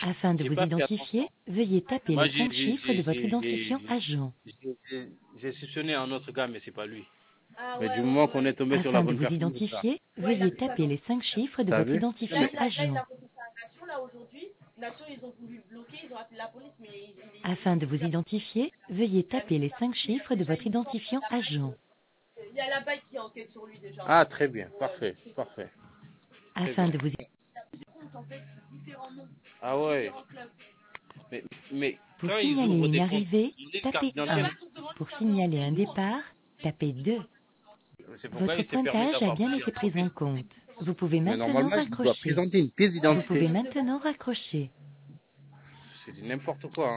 Afin de J'ai vous pas fait attention. identifier, veuillez taper Moi, les 5 chiffres de votre identifiant agent. j'ai soupçonné un autre gars, mais c'est pas lui. Ah Mais ouais, du ouais, moment ouais, qu'on ouais. est tombé sur la Afin de bonne vous personne, c'est ça. identifier, Ouais, il a veuillez fait ça taper dans. les 5 chiffres de T'as votre vu? identifiant Là, il agent. a reçu ça à Nation, là, aujourd'hui. Nation, ils ont voulu le bloquer, ils ont appelé la police, mais Afin de vous identifier, veuillez il a taper les déjà 5 chiffres de déjà votre une licence. identifiant agent. Il y a la baille qui enquête sur lui déjà. Ah, très bien. Ouais, Parfait. donc c'est bon. Parfait. Très Afin bien. de vous Compte, en fait, différents noms, Ah ouais. différents clubs. Mais Pour quand ils signaler ouvrent une des comptes, arrivée, ils ont une carte tapez Il n'y a 1. d'identité. pas pour demander Pour sa volonté. signaler un Nous, départ, tapez 2. C'est pourquoi Votre il s'est permis pointage a d'avoir bien été plusieurs pris en profils. compte. Vous pouvez Mais maintenant normalement, il doit raccrocher. présenter une pièce Vous pouvez d'identité. maintenant raccrocher. C'est du n'importe quoi, hein.